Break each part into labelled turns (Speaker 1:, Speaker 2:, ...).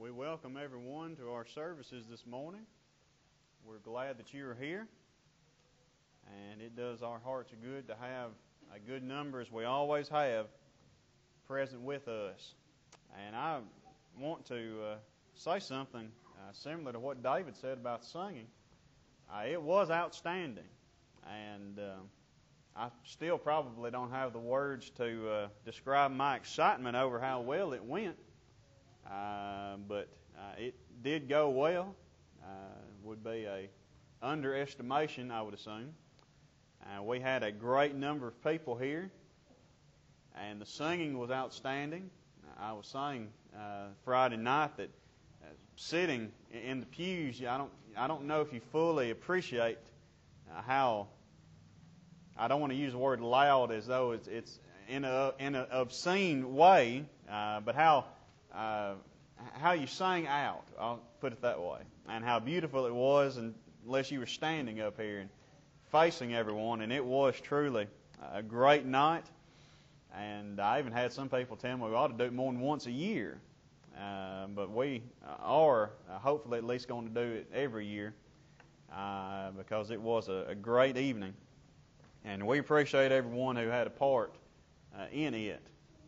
Speaker 1: We welcome everyone to our services this morning. We're glad that you are here, and it does our hearts good to have a good number, as we always have, present with us. And I want to say something similar to what David said about singing. It was outstanding, and I still probably don't have the words to describe my excitement over how well it went. But it did go well. Would be a underestimation, I would assume. We had a great number of people here, and the singing was outstanding. I was saying Friday night that sitting in the pews, I don't know if you fully appreciate how, I don't want to use the word loud as though it's in an obscene way, but how you sang out, I'll put it that way, and how beautiful it was, unless you were standing up here and facing everyone. And it was truly a great night. And I even had some people tell me we ought to do it more than once a year. But we are hopefully at least going to do it every year because it was a great evening. And we appreciate everyone who had a part in it.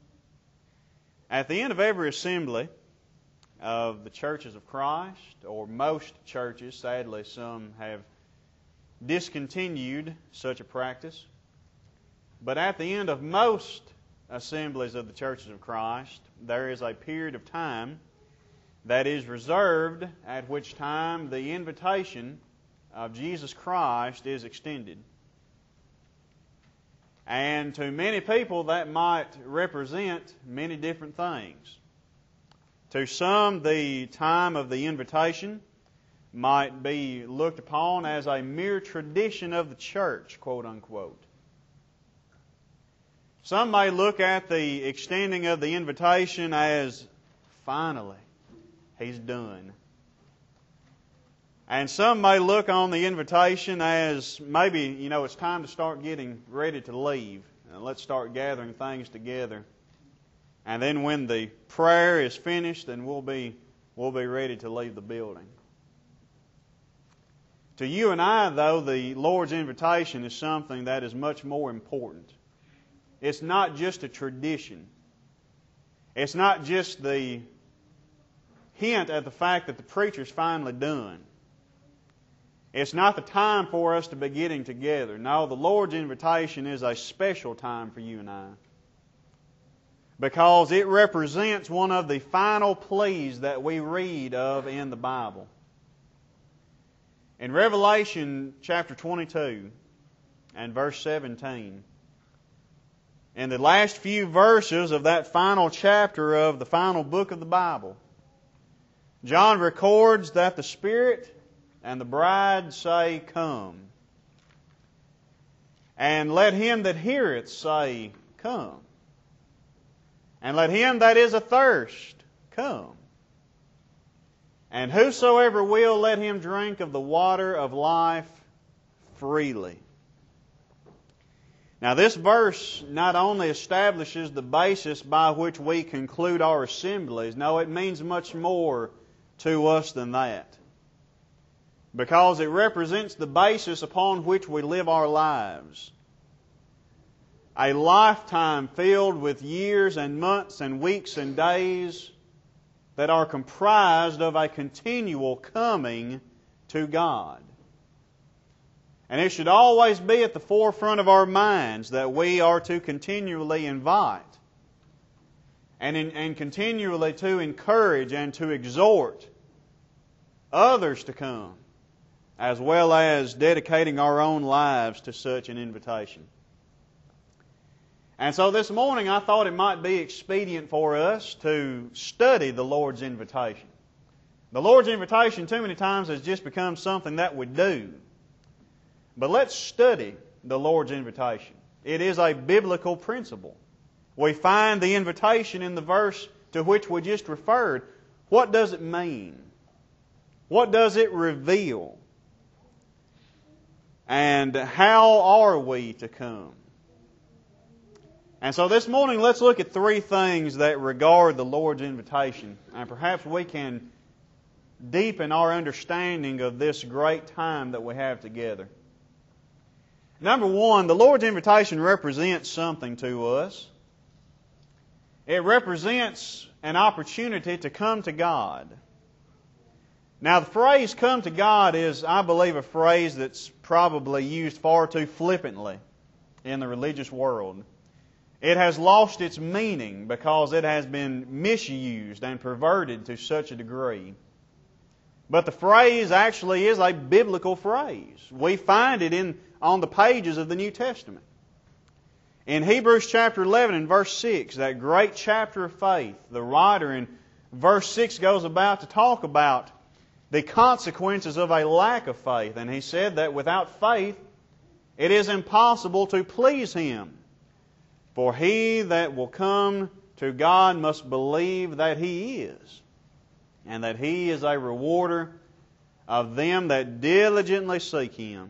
Speaker 1: At the end of every assembly of the churches of Christ, or most churches, sadly some have discontinued such a practice, but at the end of most assemblies of the churches of Christ, there is a period of time that is reserved at which time the invitation of Jesus Christ is extended. And to many people that might represent many different things. To some, the time of the invitation might be looked upon as a mere tradition of the church, quote unquote. Some may look at the extending of the invitation as, finally, he's done. And some may look on the invitation as maybe, it's time to start getting ready to leave. And let's start gathering things together. And then when the prayer is finished, then we'll be ready to leave the building. To you and I, though, the Lord's invitation is something that is much more important. It's not just a tradition. It's not just the hint at the fact that the preacher's finally done. It's not the time for us to be getting together. No, the Lord's invitation is a special time for you and I, because it represents one of the final pleas that we read of in the Bible. In Revelation chapter 22 and verse 17, in the last few verses of that final chapter of the final book of the Bible, John records that the Spirit and the bride say, "Come." And let him that heareth say, "Come." And let him that is athirst come. And whosoever will, let him drink of the water of life freely. Now this verse not only establishes the basis by which we conclude our assemblies, no, it means much more to us than that. Because it represents the basis upon which we live our lives. A lifetime filled with years and months and weeks and days that are comprised of a continual coming to God. And it should always be at the forefront of our minds that we are to continually invite and continually to encourage and to exhort others to come, as well as dedicating our own lives to such an invitation. And so this morning I thought it might be expedient for us to study the Lord's invitation. The Lord's invitation too many times has just become something that we do. But let's study the Lord's invitation. It is a biblical principle. We find the invitation in the verse to which we just referred. What does it mean? What does it reveal? And how are we to come? And so this morning, let's look at three things that regard the Lord's invitation. And perhaps we can deepen our understanding of this great time that we have together. Number one, the Lord's invitation represents something to us. It represents an opportunity to come to God. Now, the phrase come to God is, I believe, a phrase that's probably used far too flippantly in the religious world. It has lost its meaning because it has been misused and perverted to such a degree. But the phrase actually is a biblical phrase. We find it on the pages of the New Testament. In Hebrews chapter 11 and verse 6, that great chapter of faith, the writer in verse 6 goes about to talk about the consequences of a lack of faith. And he said that without faith, it is impossible to please Him. For he that will come to God must believe that He is, and that He is a rewarder of them that diligently seek Him.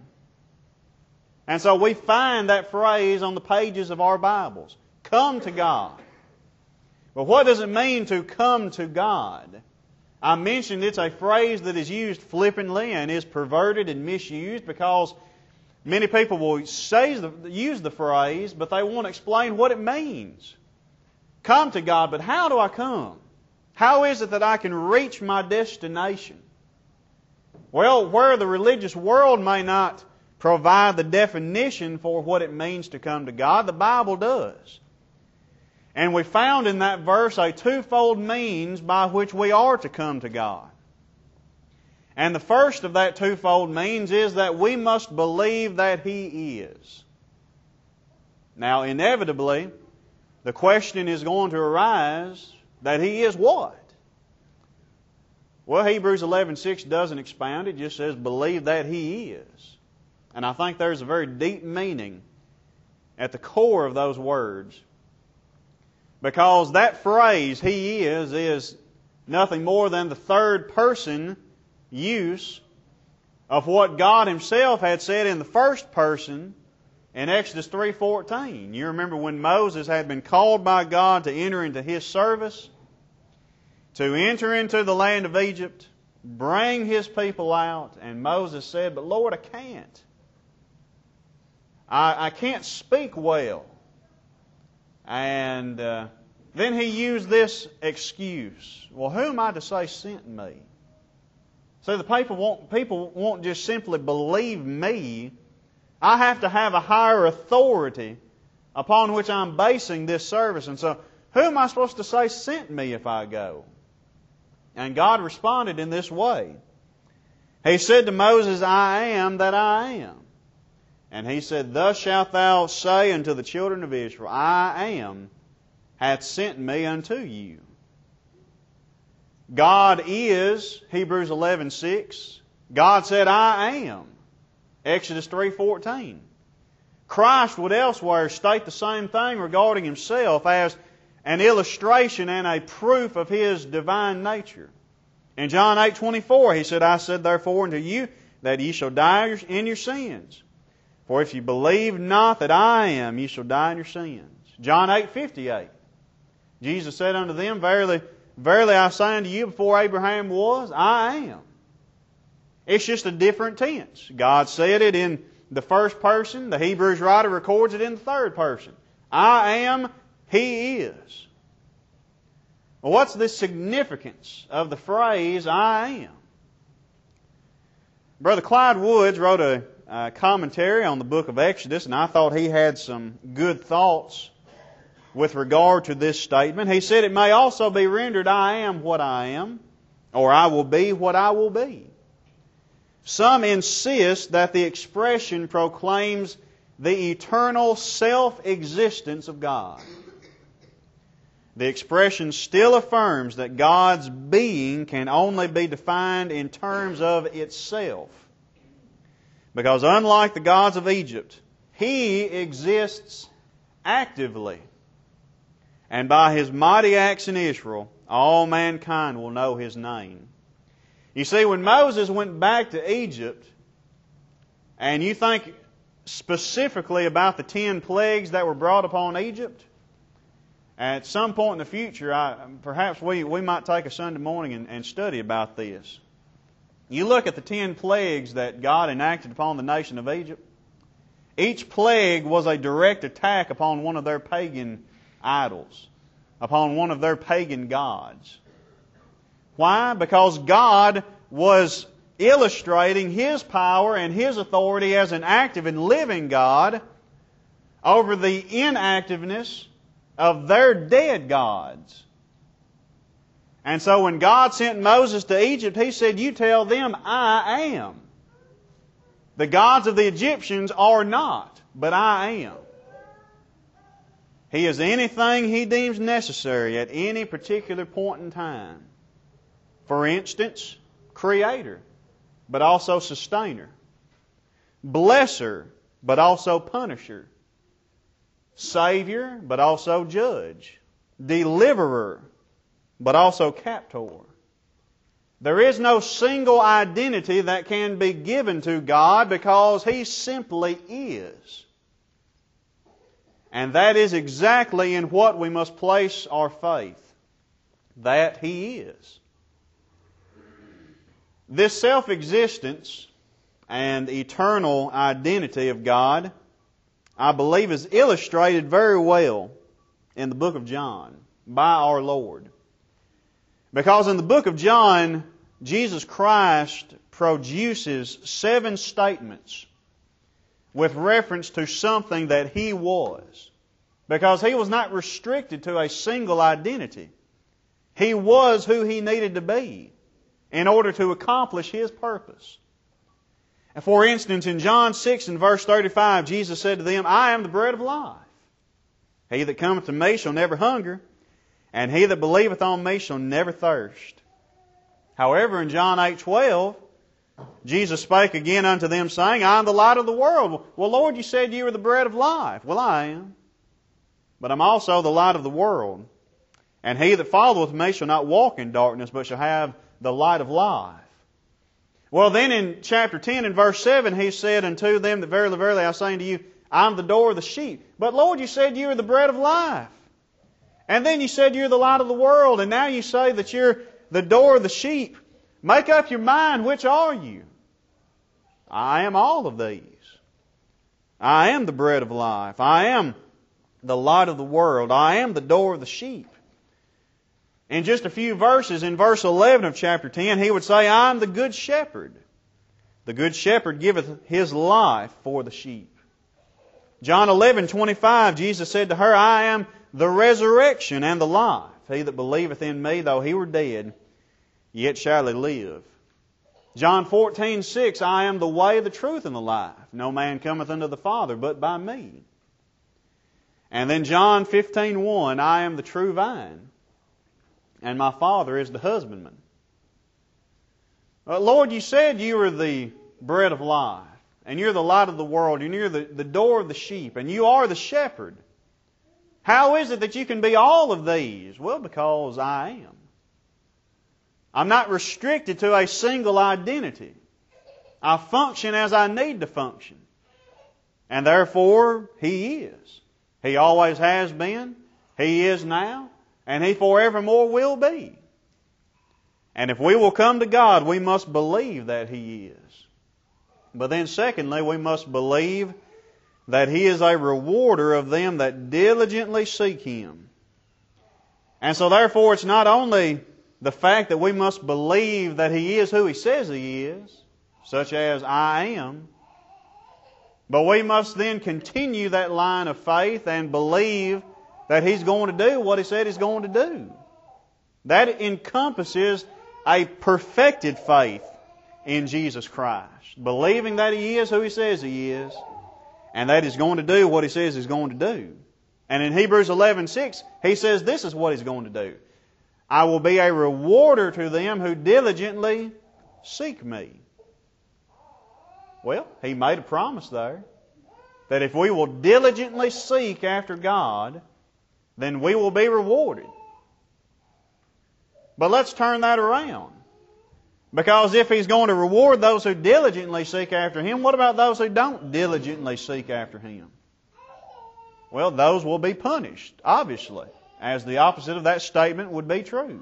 Speaker 1: And so we find that phrase on the pages of our Bibles. Come to God. But what does it mean to come to God? I mentioned it's a phrase that is used flippantly and is perverted and misused because many people will use the phrase, but they won't explain what it means. Come to God, but how do I come? How is it that I can reach my destination? Well, where the religious world may not provide the definition for what it means to come to God, the Bible does. And we found in that verse a twofold means by which we are to come to God. And the first of that twofold means is that we must believe that He is. Now, inevitably, the question is going to arise that He is what? Well, Hebrews 11:6 doesn't expound. It just says, believe that He is. And I think there's a very deep meaning at the core of those words. Because that phrase, He is nothing more than the third person use of what God Himself had said in the first person in Exodus 3:14. You remember when Moses had been called by God to enter into His service, to enter into the land of Egypt, bring His people out, and Moses said, but Lord, I can't. I can't speak well. And then he used this excuse. Well, who am I to say sent me? So the people won't just simply believe me. I have to have a higher authority upon which I'm basing this service. And so, who am I supposed to say sent me if I go? And God responded in this way. He said to Moses, I am that I am. And He said, thus shalt thou say unto the children of Israel, I am, hath sent me unto you. God is, Hebrews 11:6. God said, I am, Exodus 3:14. Christ would elsewhere state the same thing regarding Himself as an illustration and a proof of His divine nature. In John 8:24, He said, I said therefore unto you that ye shall die in your sins. For if you believe not that I am, ye shall die in your sins. John 8:58. Jesus said unto them, Verily, verily I say unto you, before Abraham was, I am. It's just a different tense. God said it in the first person. The Hebrews writer records it in the third person. I am, He is. Well, what's the significance of the phrase, I am? Brother Clyde Woods wrote a commentary on the book of Exodus, and I thought he had some good thoughts with regard to this statement. He said it may also be rendered, I am what I am, or I will be what I will be. Some insist that the expression proclaims the eternal self-existence of God. The expression still affirms that God's being can only be defined in terms of itself. Because unlike the gods of Egypt, He exists actively. And by His mighty acts in Israel, all mankind will know His name. You see, when Moses went back to Egypt, and you think specifically about the 10 plagues that were brought upon Egypt, At some point in the future, perhaps we might take a Sunday morning and study about this. You look at the 10 plagues that God enacted upon the nation of Egypt. Each plague was a direct attack upon one of their pagan idols, upon one of their pagan gods. Why? Because God was illustrating His power and His authority as an active and living God over the inactiveness of their dead gods. And so when God sent Moses to Egypt, He said, "You tell them, I am. The gods of the Egyptians are not, but I am." He is anything He deems necessary at any particular point in time. For instance, Creator, but also Sustainer. Blesser, but also Punisher. Savior, but also Judge. Deliverer, but also Captor. There is no single identity that can be given to God because He simply is. And that is exactly in what we must place our faith, that He is. This self-existence and eternal identity of God, I believe, is illustrated very well in the book of John by our Lord. Because in the book of John, Jesus Christ produces 7 statements with reference to something that He was. Because He was not restricted to a single identity. He was who He needed to be in order to accomplish His purpose. And for instance, in John 6 and verse 35, Jesus said to them, "I am the bread of life. He that cometh to me shall never hunger, and he that believeth on me shall never thirst." However, in John 8:12, Jesus spake again unto them, saying, "I am the light of the world." "Well, Lord, you said you were the bread of life." "Well, I am. But I'm also the light of the world. And he that followeth me shall not walk in darkness, but shall have the light of life." Well, then in chapter 10 and verse 7, He said unto them that verily, verily, I say unto you, I'm the door of the sheep. "But Lord, you said you were the bread of life. And then you said you're the light of the world. And now you say that you're the door of the sheep. Make up your mind, which are you?" "I am all of these. I am the bread of life. I am the light of the world. I am the door of the sheep." In just a few verses, in verse 11 of chapter 10, He would say, "I am the good shepherd. The good shepherd giveth his life for the sheep." John 11:25, Jesus said to her, "I am the resurrection and the life. He that believeth in me, though he were dead, yet shall he live." John 14:6, "I am the way, the truth, and the life. No man cometh unto the Father but by me." And then John 15:1, "I am the true vine, and my Father is the husbandman." "Lord, you said you were the bread of life, and you're the light of the world, and you're the door of the sheep, and you are the shepherd. How is it that you can be all of these?" "Well, because I am. I'm not restricted to a single identity. I function as I need to function. And therefore, He is. He always has been, He is now, and He forevermore will be. And if we will come to God, we must believe that He is. But then secondly, we must believe that He is a rewarder of them that diligently seek Him. And so therefore, it's not only the fact that we must believe that He is who He says He is, such as I am, but we must then continue that line of faith and believe that He's going to do what He said He's going to do. That encompasses a perfected faith in Jesus Christ, believing that He is who He says He is, and that He's going to do what He says He's going to do. And in Hebrews 11:6, He says this is what He's going to do. "I will be a rewarder to them who diligently seek me." Well, He made a promise there that if we will diligently seek after God, then we will be rewarded. But let's turn that around. Because if He's going to reward those who diligently seek after Him, what about those who don't diligently seek after Him? Well, those will be punished, obviously. as the opposite of that statement would be true.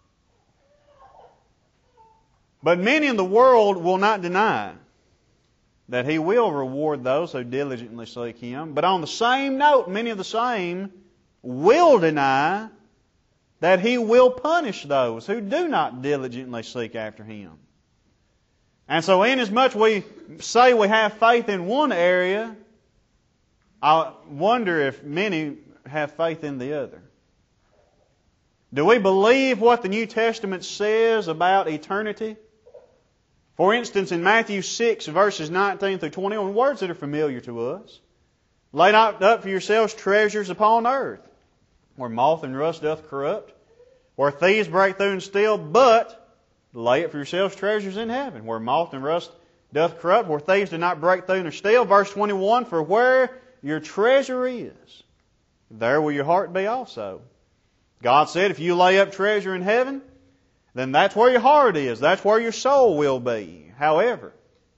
Speaker 1: But many in the world will not deny that He will reward those who diligently seek Him. But on the same note, many of the same will deny that He will punish those who do not diligently seek after Him. And so inasmuch we say we have faith in one area, I wonder if many have faith in the other. Do we believe what the New Testament says about eternity? For instance, in Matthew 6, verses 19 through 21, words that are familiar to us. Lay not up for yourselves treasures upon earth, where moth and rust doth corrupt, where thieves break through and steal, but lay up for yourselves treasures in heaven, where moth and rust doth corrupt, where thieves do not break through nor steal. Verse 21, for where your treasure is, there will your heart be also. God said, if you lay up treasure in heaven, then that's where your heart is. That's where your soul will be. However,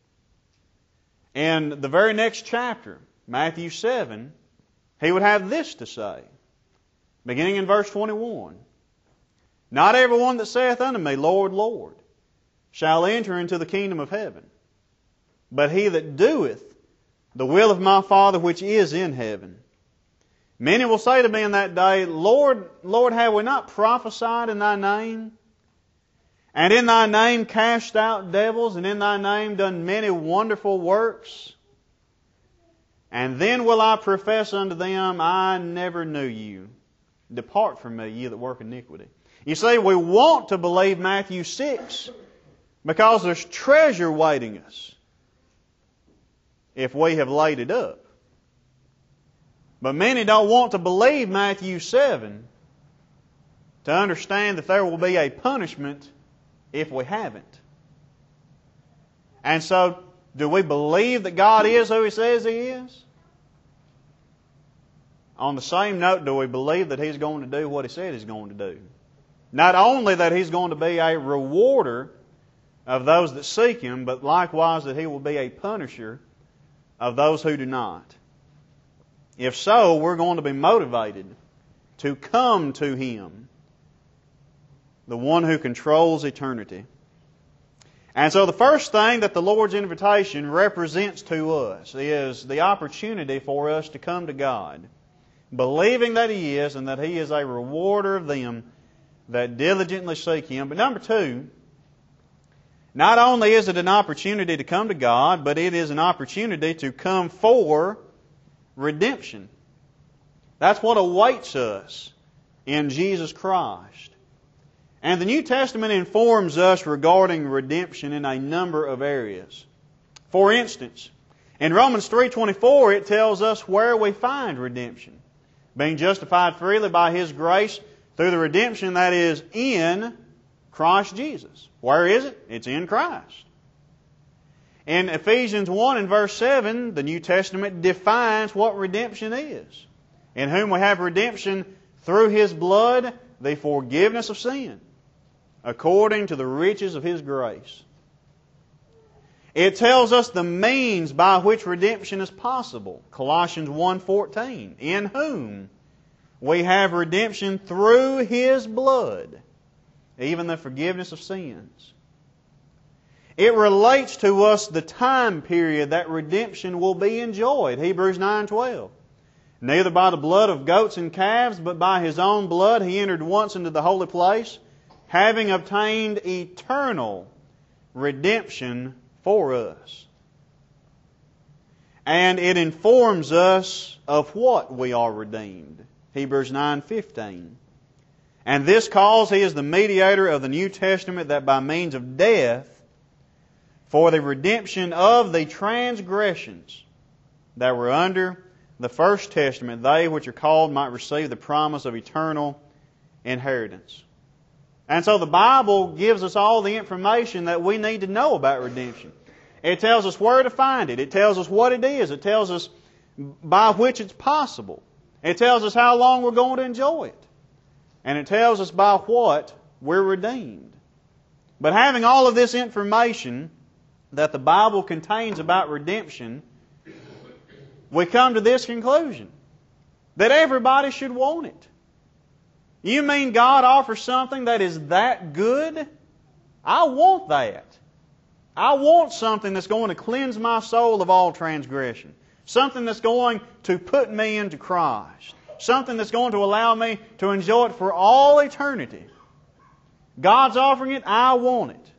Speaker 1: in the very next chapter, Matthew 7, He would have this to say, beginning in verse 21. Not everyone that saith unto me, Lord, Lord, shall enter into the kingdom of heaven, but he that doeth the will of my Father which is in heaven. Many will say to me in that day, Lord, Lord, have we not prophesied in Thy name? And in Thy name cast out devils, and in Thy name done many wonderful works? And then will I profess unto them, I never knew you. Depart from me, ye that work iniquity. You see, we want to believe Matthew 6 because there's treasure waiting us if we have laid it up. But many don't want to believe Matthew 7 to understand that there will be a punishment if we haven't. And so, do we believe that God is who He says He is? On the same note, do we believe that He's going to do what He said He's going to do? Not only that He's going to be a rewarder of those that seek Him, but likewise that He will be a punisher of those who do not. If so, we're going to be motivated to come to Him, the one who controls eternity. And so the first thing that the Lord's invitation represents to us is the opportunity for us to come to God, believing that He is and that He is a rewarder of them that diligently seek Him. But number two, not only is it an opportunity to come to God, but it is an opportunity to come for redemption. That's what awaits us in Jesus Christ. And the New Testament informs us regarding redemption in a number of areas. For instance, in Romans 3:24 it tells us where we find redemption. Being justified freely by His grace through the redemption that is in Christ Jesus. Where is it? It's in Christ. In Ephesians 1 and verse 7, the New Testament defines what redemption is. In whom we have redemption through His blood, the forgiveness of sin, according to the riches of His grace. It tells us the means by which redemption is possible. Colossians 1:14, in whom we have redemption through His blood, even the forgiveness of sins. It relates to us the time period that redemption will be enjoyed. Hebrews 9:12. Neither by the blood of goats and calves, but by His own blood He entered once into the holy place, having obtained eternal redemption for us. And it informs us of what we are redeemed. Hebrews 9:15. And this cause He is the mediator of the New Testament, that by means of death, for the redemption of the transgressions that were under the first testament, they which are called might receive the promise of eternal inheritance. And so the Bible gives us all the information that we need to know about redemption. It tells us where to find it. It tells us what it is. It tells us by which it's possible. It tells us how long we're going to enjoy it. And it tells us by what we're redeemed. But having all of this information that the Bible contains about redemption, we come to this conclusion, that everybody should want it. You mean God offers something that is that good? I want that. I want something that's going to cleanse my soul of all transgression. Something that's going to put me into Christ. Something that's going to allow me to enjoy it for all eternity. God's offering it, I want it.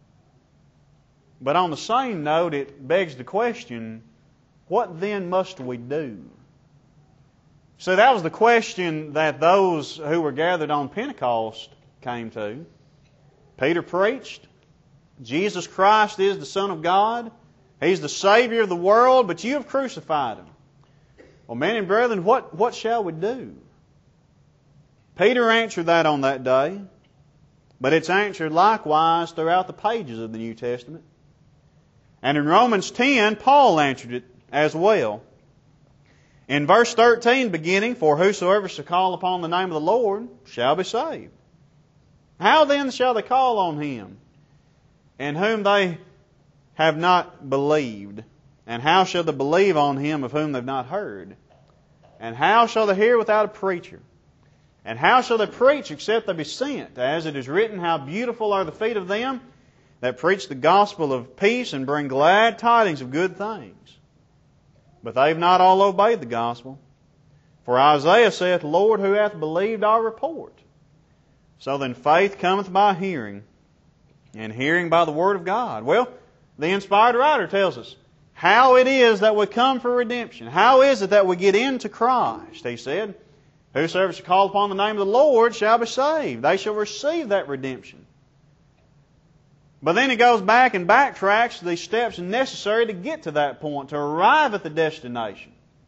Speaker 1: But on the same note, it begs the question, what then must we do? So that was the question that those who were gathered on Pentecost came to. Peter preached, Jesus Christ is the Son of God. He's the Savior of the world, but you have crucified Him. Well, men and brethren, what shall we do? Peter answered that on that day, but it's answered likewise throughout the pages of the New Testament. And in Romans 10, Paul answered it as well. In verse 13 beginning, for whosoever shall call upon the name of the Lord shall be saved. How then shall they call on Him, in whom they have not believed? And how shall they believe on Him of whom they have not heard? And how shall they hear without a preacher? And how shall they preach except they be sent? As it is written, how beautiful are the feet of them that preach the gospel of peace and bring glad tidings of good things. But they have not all obeyed the gospel. For Isaiah saith, Lord, who hath believed our report? So then faith cometh by hearing, and hearing by the word of God. Well, the inspired writer tells us how it is that we come for redemption. How is it that we get into Christ? He said, whosoever shall call upon the name of the Lord shall be saved. They shall receive that redemption. But then he goes back and backtracks the steps necessary to get to that point, to arrive at the destination.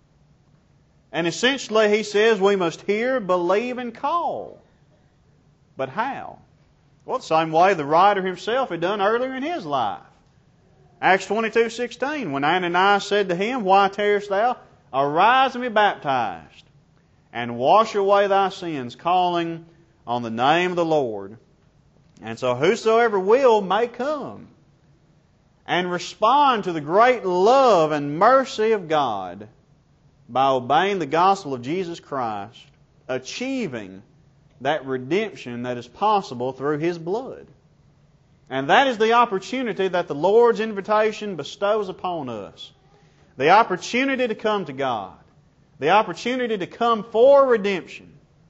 Speaker 1: And essentially he says we must hear, believe, and call. But how? Well, the same way the writer himself had done earlier in his life. Acts 22:16, when Ananias said to him, Why tarriest thou? Arise and be baptized, and wash away thy sins, calling on the name of the Lord. And so whosoever will may come and respond to the great love and mercy of God by obeying the gospel of Jesus Christ, achieving that redemption that is possible through His blood. And that is the opportunity that the Lord's invitation bestows upon us. The opportunity to come to God. The opportunity to come for redemption.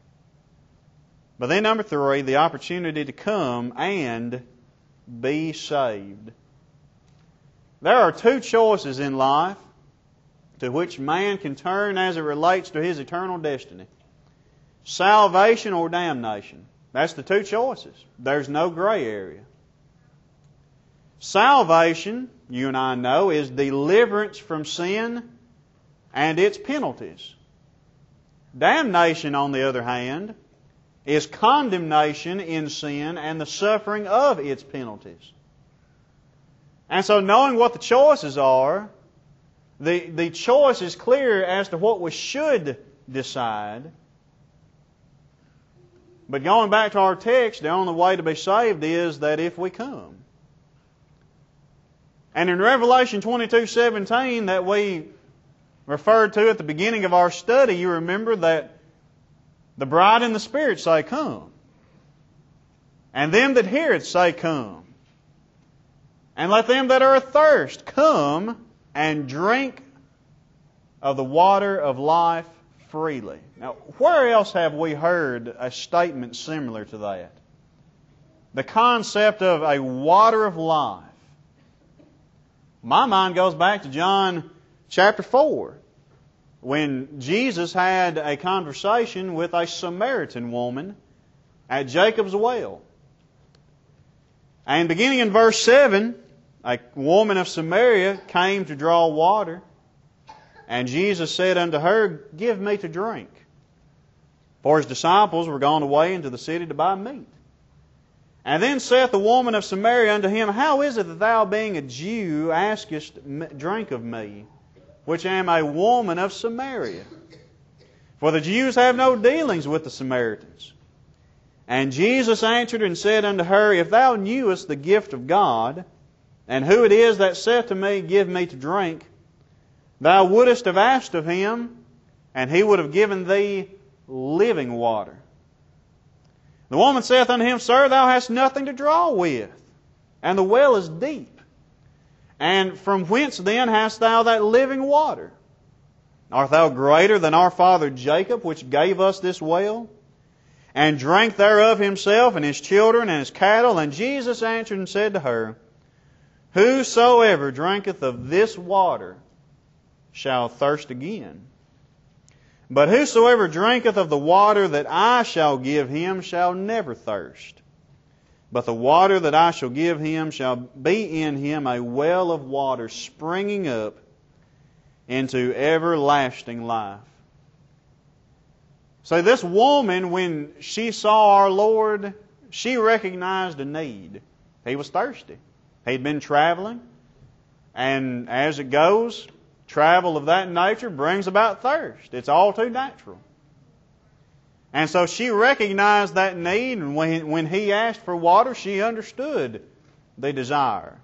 Speaker 1: But then number 3, the opportunity to come and be saved. There are 2 choices in life to which man can turn as it relates to his eternal destiny. Salvation or damnation. That's the 2 choices. There's no gray area. Salvation, you and I know, is deliverance from sin and its penalties. Damnation, on the other hand, is condemnation in sin and the suffering of its penalties. And so knowing what the choices are, the choice is clear as to what we should decide. But going back to our text, the only way to be saved is that if we come. And in Revelation 22:17 that we referred to at the beginning of our study, you remember that the bride and the Spirit say, Come. And them that hear it say, Come. And let them that are athirst come and drink of the water of life freely. Now, where else have we heard a statement similar to that? The concept of a water of life. My mind goes back to John chapter 4. When Jesus had a conversation with a Samaritan woman at Jacob's well. And beginning in verse 7, a woman of Samaria came to draw water, and Jesus said unto her, Give me to drink. For His disciples were gone away into the city to buy meat. And then saith the woman of Samaria unto Him, How is it that thou, being a Jew, askest drink of me, which am a woman of Samaria? For the Jews have no dealings with the Samaritans. And Jesus answered and said unto her, If thou knewest the gift of God, and who it is that saith to me, Give me to drink, thou wouldest have asked of Him, and He would have given thee living water. The woman saith unto him, Sir, thou hast nothing to draw with, and the well is deep. And from whence then hast thou that living water? Art thou greater than our father Jacob, which gave us this well, and drank thereof himself, and his children, and his cattle? And Jesus answered and said to her, Whosoever drinketh of this water shall thirst again. But whosoever drinketh of the water that I shall give him shall never thirst. But the water that I shall give him shall be in him a well of water springing up into everlasting life. So this woman, when she saw our Lord, she recognized a need. He was thirsty. He'd been traveling, and as it goes, travel of that nature brings about thirst. It's all too natural. And so she recognized that need, and when he asked for water, she understood the desire.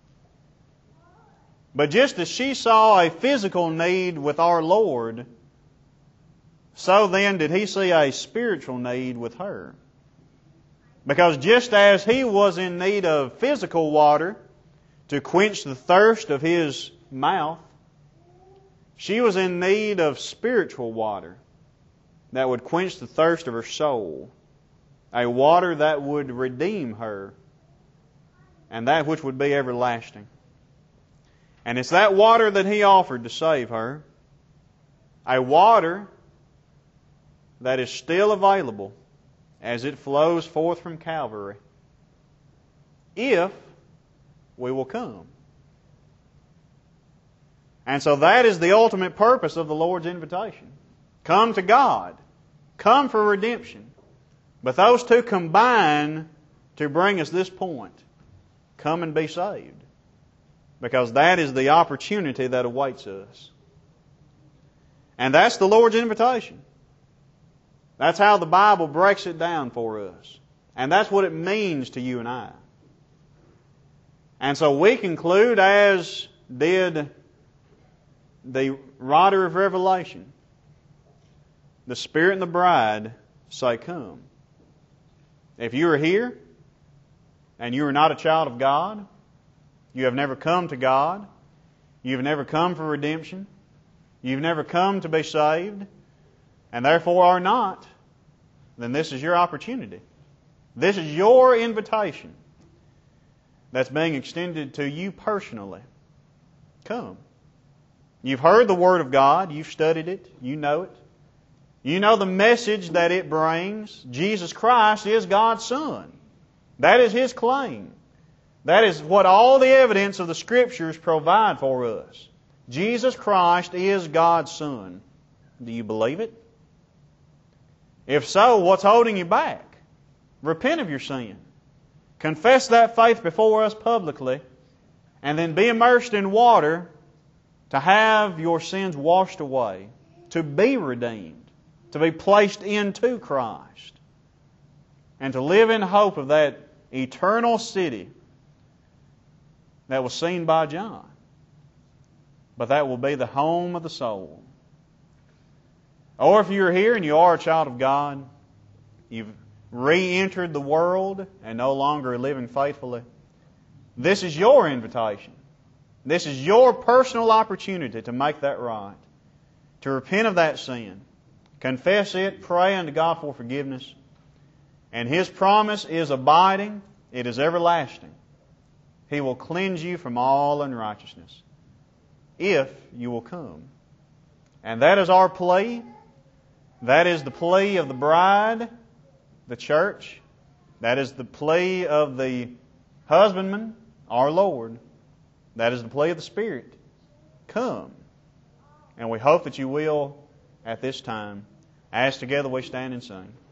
Speaker 1: But just as she saw a physical need with our Lord, so then did he see a spiritual need with her. Because just as he was in need of physical water to quench the thirst of his mouth, she was in need of spiritual water that would quench the thirst of her soul. A water that would redeem her, and that which would be everlasting. And it's that water that he offered to save her. A water that is still available as it flows forth from Calvary, if we will come. And so that is the ultimate purpose of the Lord's invitation. Come to God. Come for redemption. But those two combine to bring us this point. Come and be saved. Because that is the opportunity that awaits us. And that's the Lord's invitation. That's how the Bible breaks it down for us. And that's what it means to you and I. And so we conclude, as did the writer of Revelation, the Spirit and the bride say, Come. If you are here and you are not a child of God, you have never come to God, you've never come for redemption, you've never come to be saved, and therefore are not, then this is your opportunity. This is your invitation that's being extended to you personally. Come. You've heard the Word of God. You've studied it. You know it. You know the message that it brings. Jesus Christ is God's Son. That is His claim. That is what all the evidence of the Scriptures provide for us. Jesus Christ is God's Son. Do you believe it? If so, what's holding you back? Repent of your sin. Confess that faith before us publicly, and then be immersed in water to have your sins washed away, to be redeemed, to be placed into Christ, and to live in hope of that eternal city that was seen by John. But that will be the home of the soul. Or if you're here and you are a child of God, you've re-entered the world and no longer living faithfully, this is your invitation. This is your personal opportunity to make that right, to repent of that sin, confess it, pray unto God for forgiveness, and His promise is abiding, it is everlasting. He will cleanse you from all unrighteousness, if you will come. And that is our plea. That is the plea of the bride, the church. That is the plea of the husbandman, our Lord. That is the plea of the Spirit. Come. And we hope that you will at this time, as together we stand and sing.